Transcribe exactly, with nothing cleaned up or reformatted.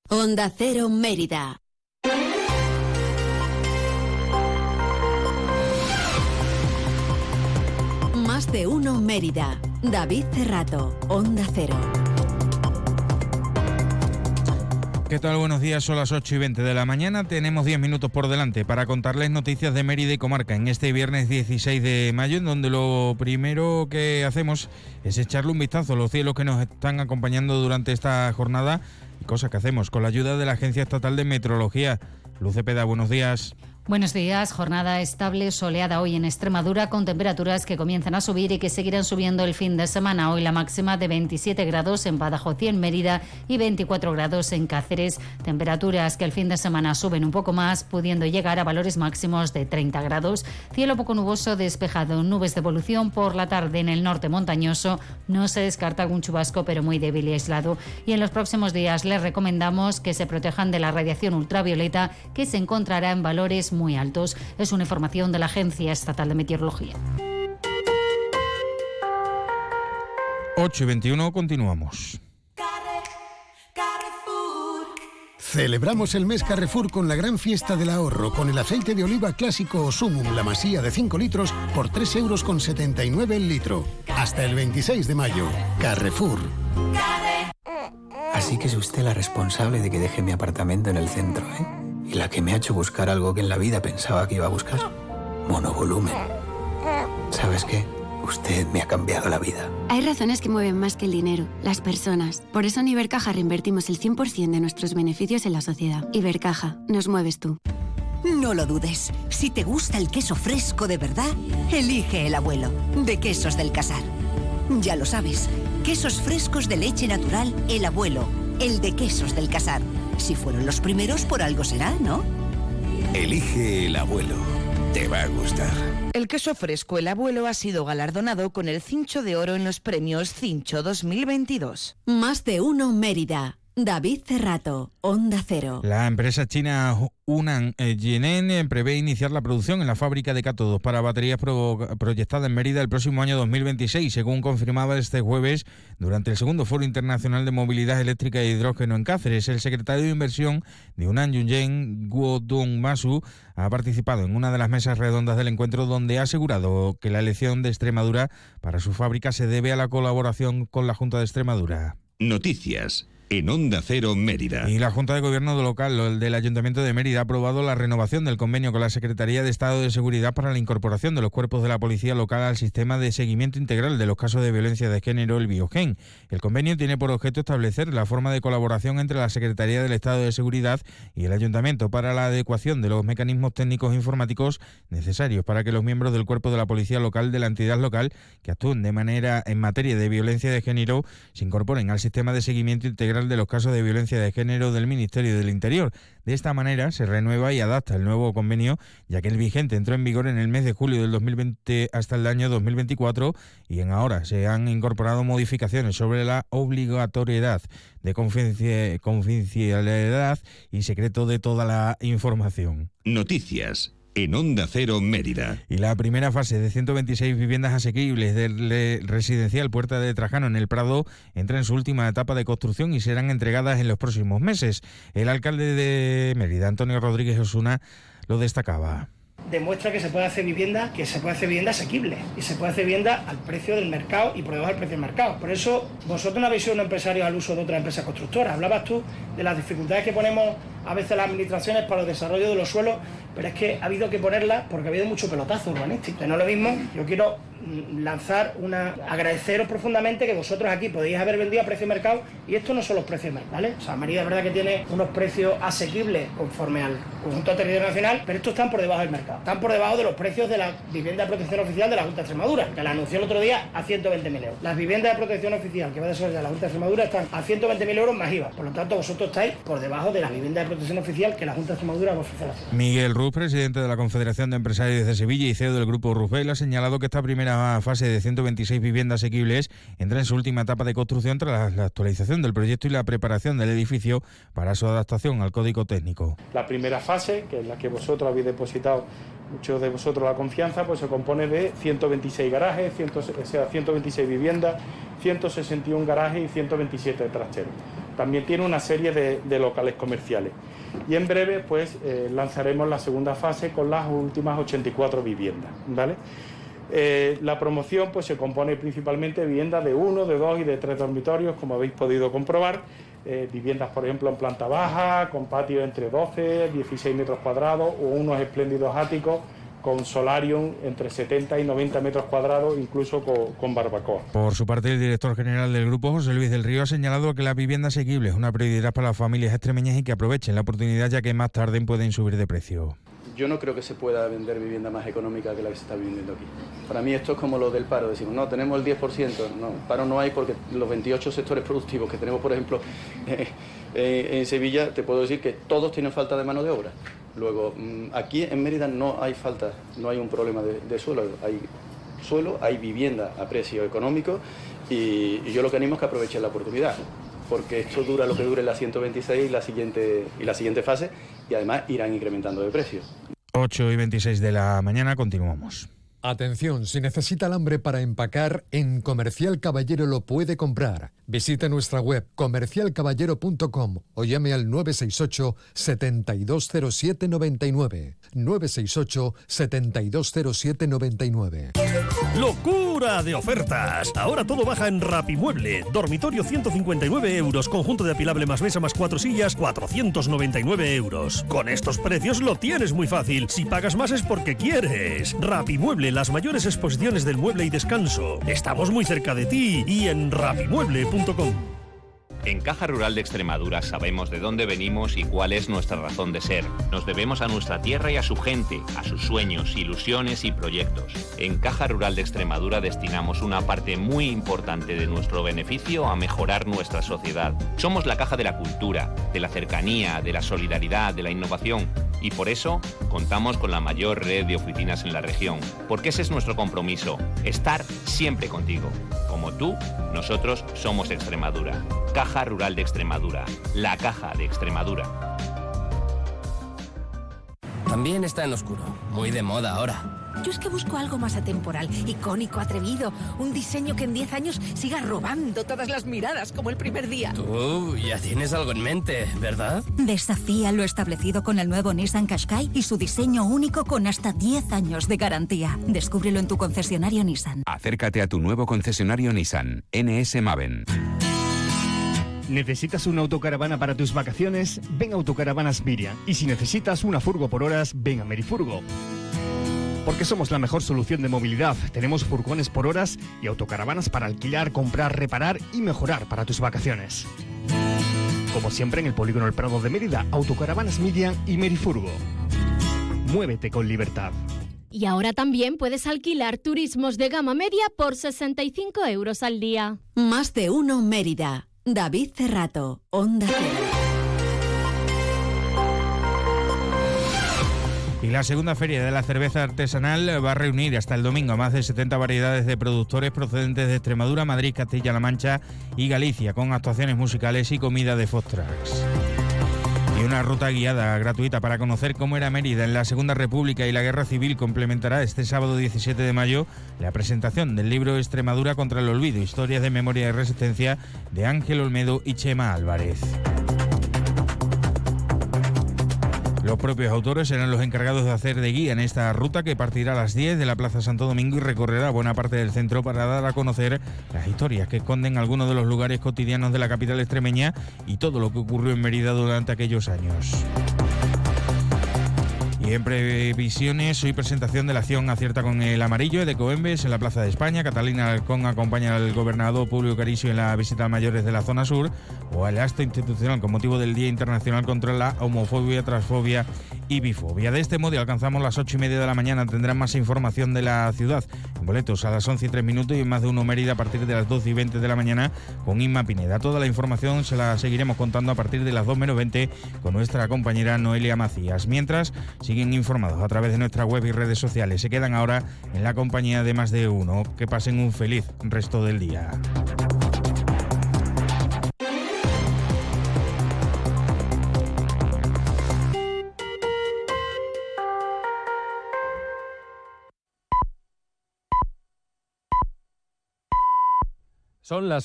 Onda Cero Mérida. Más de uno Mérida. David Cerrato, Onda Cero. ¿Qué tal? Buenos días, son las ocho y veinte de la mañana. Tenemos diez minutos por delante para contarles noticias de Mérida y comarca en este viernes dieciséis de mayo, en donde lo primero que hacemos es echarle un vistazo a los cielos que nos están acompañando durante esta jornada y cosas que hacemos con la ayuda de la Agencia Estatal de Meteorología. Luz Cepeda, buenos días. Buenos días, jornada estable, soleada hoy en Extremadura, con temperaturas que comienzan a subir y que seguirán subiendo el fin de semana. Hoy la máxima de veintisiete grados en Badajoz y en Mérida y veinticuatro grados en Cáceres. Temperaturas que el fin de semana suben un poco más, pudiendo llegar a valores máximos de treinta grados. Cielo poco nuboso, despejado, nubes de evolución por la tarde en el norte montañoso. No se descarta algún chubasco, pero muy débil y aislado. Y en los próximos días les recomendamos que se protejan de la radiación ultravioleta, que se encontrará en valores muy altos. Es una información de la Agencia Estatal de Meteorología. ocho y veintiuno, continuamos. Celebramos el mes Carrefour con la gran fiesta del ahorro, con el aceite de oliva clásico o Sumum La Masía de cinco litros por tres euros con setenta y nueve el litro. Hasta el veintiséis de mayo. Carrefour. Así que es usted la responsable de que deje mi apartamento en el centro, ¿eh? Y la que me ha hecho buscar algo que en la vida pensaba que iba a buscar. Monovolumen. ¿Sabes qué? Usted me ha cambiado la vida. Hay razones que mueven más que el dinero, las personas. Por eso en Ibercaja reinvertimos el cien por ciento de nuestros beneficios en la sociedad. Ibercaja, nos mueves tú. No lo dudes. Si te gusta el queso fresco de verdad, elige El Abuelo, de Quesos del Casar. Ya lo sabes, quesos frescos de leche natural El Abuelo, el de Quesos del Casar. Si fueron los primeros, por algo será, ¿no? Elige El Abuelo. Te va a gustar. El queso fresco El Abuelo ha sido galardonado con el Cincho de Oro en los premios Cincho dos mil veintidós. Más de uno Mérida. David Cerrato, Onda Cero. La empresa china Hunan Jinen prevé iniciar la producción en la fábrica de cátodos para baterías pro, proyectada en Mérida el próximo año dos mil veintiséis, según confirmaba este jueves durante el segundo Foro Internacional de Movilidad Eléctrica e Hidrógeno en Cáceres. El secretario de Inversión de Hunan Yunjen, Guo Dongmasu, ha participado en una de las mesas redondas del encuentro, donde ha asegurado que la elección de Extremadura para su fábrica se debe a la colaboración con la Junta de Extremadura. Noticias en Onda Cero Mérida. Y la Junta de Gobierno local el del Ayuntamiento de Mérida ha aprobado la renovación del convenio con la Secretaría de Estado de Seguridad para la incorporación de los cuerpos de la Policía Local al sistema de seguimiento integral de los casos de violencia de género, el Biogen. El convenio tiene por objeto establecer la forma de colaboración entre la Secretaría del Estado de Seguridad y el Ayuntamiento para la adecuación de los mecanismos técnicos e informáticos necesarios para que los miembros del cuerpo de la Policía Local de la entidad local que actúen de manera en materia de violencia de género se incorporen al sistema de seguimiento integral de los casos de violencia de género del Ministerio del Interior. De esta manera se renueva y adapta el nuevo convenio, ya que el vigente entró en vigor en el mes de julio del dos mil veinte hasta el año dos mil veinticuatro, y en ahora se han incorporado modificaciones sobre la obligatoriedad de confidencialidad y secreto de toda la información. Noticias en Onda Cero Mérida. Y la primera fase de ciento veintiséis viviendas asequibles del residencial Puerta de Trajano en el Prado entra en su última etapa de construcción y serán entregadas en los próximos meses. El alcalde de Mérida, Antonio Rodríguez Osuna, lo destacaba. Demuestra que se puede hacer vivienda, que se puede hacer vivienda asequible y se puede hacer vivienda al precio del mercado y por debajo del precio del mercado. Por eso vosotros no habéis sido un empresario al uso de otra empresa constructora. Hablabas tú de las dificultades que ponemos a veces las administraciones para el desarrollo de los suelos, pero es que ha habido que ponerlas porque ha habido mucho pelotazo urbanístico. No es lo mismo, yo quiero lanzar una... agradeceros profundamente que vosotros aquí podéis haber vendido a precio de mercado y estos no son los precios de mercado, ¿vale? O sea, Mérida es verdad que tiene unos precios asequibles conforme al conjunto territorial nacional, pero estos están por debajo del mercado. Están por debajo de los precios de la vivienda de protección oficial de la Junta de Extremadura, que la anunció el otro día a ciento veinte mil euros. Las viviendas de protección oficial que va a desarrollar la Junta de Extremadura están a ciento veinte mil euros más I V A. Por lo tanto, vosotros estáis por debajo de las viviendas de protección oficial que la Junta de Extremadura va a ofrecer a la ciudad. Miguel Ruz, presidente de la Confederación de Empresarios de Sevilla y C E O del Grupo Rufel, ha señalado que esta primera fase de ciento veintiséis viviendas asequibles entra en su última etapa de construcción tras la actualización del proyecto y la preparación del edificio para su adaptación al código técnico. La primera fase, que es la que vosotros habéis depositado, muchos de vosotros, la confianza, pues se compone de ciento veintiséis garajes, cien, o sea, ciento veintiséis viviendas, ciento sesenta y uno garajes y ciento veintisiete trasteros. también tiene una serie de, de locales comerciales. Y en breve pues eh, lanzaremos la segunda fase con las últimas ochenta y cuatro viviendas, ¿vale? Eh, la promoción pues se compone principalmente de viviendas de uno, de dos y de tres dormitorios, como habéis podido comprobar. Eh, viviendas, por ejemplo, en planta baja, con patios entre doce, dieciséis metros cuadrados, o unos espléndidos áticos con solarium entre setenta y noventa metros cuadrados, incluso con, con barbacoa. Por su parte, el director general del grupo, José Luis del Río, ha señalado que la vivienda asequible es una prioridad para las familias extremeñas y que aprovechen la oportunidad, ya que más tarde pueden subir de precio. Yo no creo que se pueda vender vivienda más económica que la que se está vendiendo aquí. Para mí esto es como lo del paro, decimos, no, tenemos el diez por ciento, no, paro no hay porque los veintiocho sectores productivos que tenemos, por ejemplo, eh, eh, en Sevilla, te puedo decir que todos tienen falta de mano de obra. Luego, aquí en Mérida no hay falta, no hay un problema de, de suelo, hay suelo, hay vivienda a precio económico y, y yo lo que animo es que aprovechen la oportunidad, porque esto dura lo que dure la ciento veintiséis y la siguiente, y la siguiente fase, y además irán incrementando de precio. ocho y veintiséis de la mañana, continuamos. Atención, si necesita alambre para empacar, en Comercial Caballero lo puede comprar. Visite nuestra web comercial caballero punto com o llame al nueve seis ocho, setenta y dos cero siete noventa y nueve. nueve seis ocho, setenta y dos cero siete noventa y nueve. ¡Locura de ofertas! Ahora todo baja en Rapimueble. Dormitorio ciento cincuenta y nueve euros. Conjunto de apilable más mesa más cuatro sillas, cuatrocientos noventa y nueve euros. Con estos precios lo tienes muy fácil. Si pagas más es porque quieres. Rapimueble, las mayores exposiciones del mueble y descanso. Estamos muy cerca de ti y en rapimueble punto com. En Caja Rural de Extremadura sabemos de dónde venimos y cuál es nuestra razón de ser. Nos debemos a nuestra tierra y a su gente, a sus sueños, ilusiones y proyectos. En Caja Rural de Extremadura destinamos una parte muy importante de nuestro beneficio a mejorar nuestra sociedad. Somos la caja de la cultura, de la cercanía, de la solidaridad, de la innovación. Y por eso contamos con la mayor red de oficinas en la región. Porque ese es nuestro compromiso, estar siempre contigo. Como tú, nosotros somos Extremadura. Caja Rural de Extremadura, la caja de Extremadura. También está en oscuro, muy de moda ahora. Yo es que busco algo más atemporal, icónico, atrevido, un diseño que en diez años siga robando todas las miradas como el primer día. Tú ya tienes algo en mente, ¿verdad? Desafía lo establecido con el nuevo Nissan Qashqai y su diseño único con hasta diez años de garantía. Descúbrelo en tu concesionario Nissan. Acércate a tu nuevo concesionario Nissan, N S Maven. ¿Necesitas una autocaravana para tus vacaciones? Ven a Autocaravanas Miriam. Y si necesitas una furgo por horas, ven a Merifurgo. Porque somos la mejor solución de movilidad. Tenemos furgones por horas y autocaravanas para alquilar, comprar, reparar y mejorar para tus vacaciones. Como siempre en el Polígono El Prado de Mérida, Autocaravanas Miriam y Merifurgo. Muévete con libertad. Y ahora también puedes alquilar turismos de gama media por sesenta y cinco euros al día. Más de uno Mérida. David Cerrato, Onda Cero. Y la segunda feria de la cerveza artesanal va a reunir hasta el domingo a más de setenta variedades de productores procedentes de Extremadura, Madrid, Castilla-La Mancha y Galicia, con actuaciones musicales y comida de food trucks. Y una ruta guiada gratuita para conocer cómo era Mérida en la Segunda República y la Guerra Civil complementará este sábado diecisiete de mayo la presentación del libro Extremadura contra el olvido, historias de memoria y resistencia de Ángel Olmedo y Chema Álvarez. Los propios autores serán los encargados de hacer de guía en esta ruta que partirá a las diez de la Plaza Santo Domingo y recorrerá buena parte del centro para dar a conocer las historias que esconden algunos de los lugares cotidianos de la capital extremeña y todo lo que ocurrió en Mérida durante aquellos años. Y en previsiones, hoy presentación de la acción Acierta con el Amarillo de Coembes en la Plaza de España. Catalina Alcón acompaña al gobernador Publio Caricio en la visita a mayores de la zona sur, o al acto institucional con motivo del Día Internacional contra la Homofobia, Transfobia y Bifobia. De este modo alcanzamos las ocho y media de la mañana. Tendrán más información de la ciudad en boletos a las once y tres minutos y en Más de Uno Mérida a partir de las doce y veinte de la mañana con Inma Pineda. Toda la información se la seguiremos contando a partir de las dos menos veinte con nuestra compañera Noelia Macías. Mientras, siguen informados a través de nuestra web y redes sociales. Se quedan ahora en la compañía de Más de Uno. Que pasen un feliz resto del día. Son las